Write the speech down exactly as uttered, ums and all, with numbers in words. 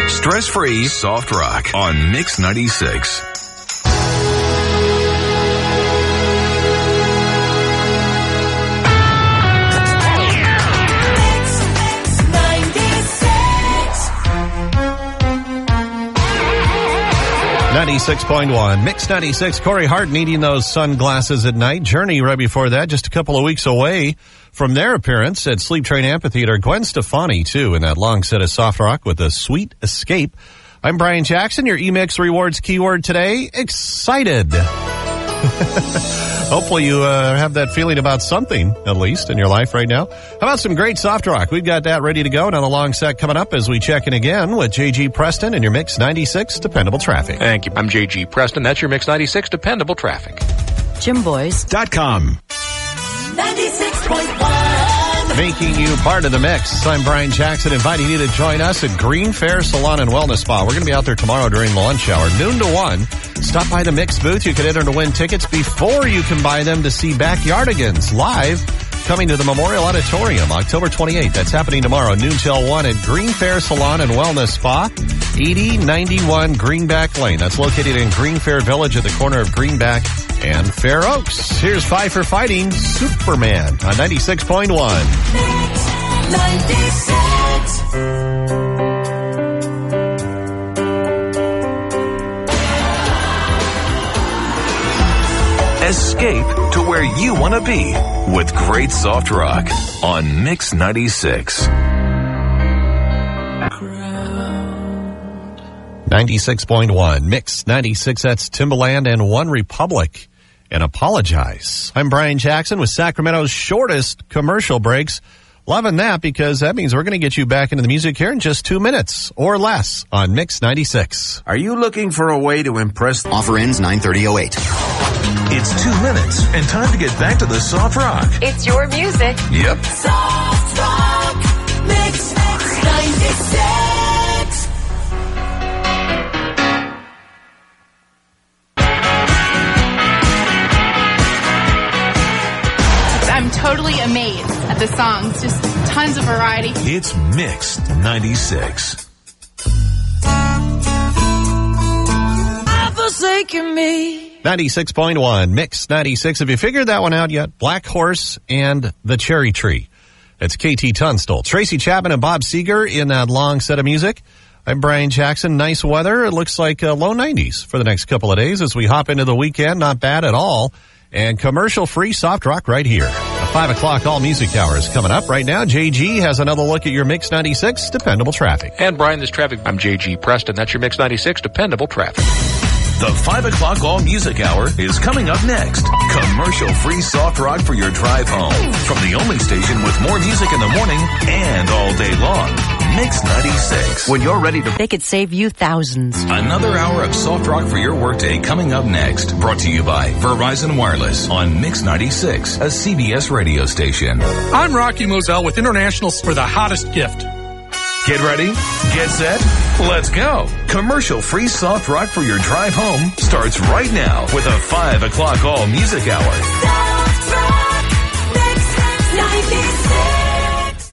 Stress-free soft rock on Mix ninety-six. ninety-six point one, Mix ninety-six. Corey Hart needing those sunglasses at night. Journey right before that, just a couple of weeks away from their appearance at Sleep Train Amphitheater. Gwen Stefani, too, in that long set of soft rock with a Sweet Escape. I'm Brian Jackson, your E-Mix Rewards keyword today. Excited. Hopefully you uh, have that feeling about something, at least, in your life right now. How about some great soft rock? We've got that ready to go. Now the long set coming up as we check in again with J G Preston and your Mix ninety-six Dependable Traffic. Thank you. I'm J G Preston. That's your Mix ninety-six Dependable Traffic. Jim Boys dot com. ninety-six point one. Making you part of the mix. I'm Brian Jackson, inviting you to join us at Green Fair Salon and Wellness Spa. We're going to be out there tomorrow during the lunch hour, noon to one. Stop by the Mix booth. You can enter to win tickets before you can buy them to see Backyardigans live coming to the Memorial Auditorium October twenty-eighth. That's happening tomorrow, noon till one at Green Fair Salon and Wellness Spa, eighty ninety-one Greenback Lane. That's located in Green Fair Village at the corner of Greenback and Fair Oaks. Here's Five for Fighting, Superman on ninety-six point one. ninety-six. Escape to where you want to be with great soft rock on Mix ninety-six. ninety-six point one, Mix ninety-six, that's Timbaland and One Republic. And Apologize. I'm Brian Jackson with Sacramento's shortest commercial breaks. Loving that because that means we're going to get you back into the music here in just two minutes or less on Mix ninety-six. Are you looking for a way to impress? Offer ends nine thirty oh eight. It's two minutes and time to get back to the soft rock. It's your music. Yep. Soft rock. Mix ninety-six. I'm totally amazed at the songs. Just tons of variety. It's Mix ninety-six. I've forsaken me. ninety-six point one, Mix ninety-six. Have you figured that one out yet? Black Horse and the Cherry Tree. It's K T Tunstall, Tracy Chapman, and Bob Seger in that long set of music. I'm Brian Jackson. Nice weather. It looks like uh, low nineties for the next couple of days as we hop into the weekend. Not bad at all. And commercial-free soft rock right here. A five o'clock all-music hour is coming up. Right now, J G has another look at your Mix ninety-six Dependable Traffic. And Brian, this traffic, I'm J G Preston. That's your Mix ninety-six Dependable Traffic. The five o'clock all music hour is coming up next. Commercial-free soft rock for your drive home. From the only station with more music in the morning and all day long. Mix ninety-six. When you're ready to... They could save you thousands. Another hour of soft rock for your workday coming up next. Brought to you by Verizon Wireless on Mix ninety-six, a C B S radio station. I'm Rocky Moselle with International for the hottest gift. Get ready, get set, let's go. Commercial-free soft rock for your drive home starts right now with a five o'clock all music hour. Soft rock. Mix ninety-six.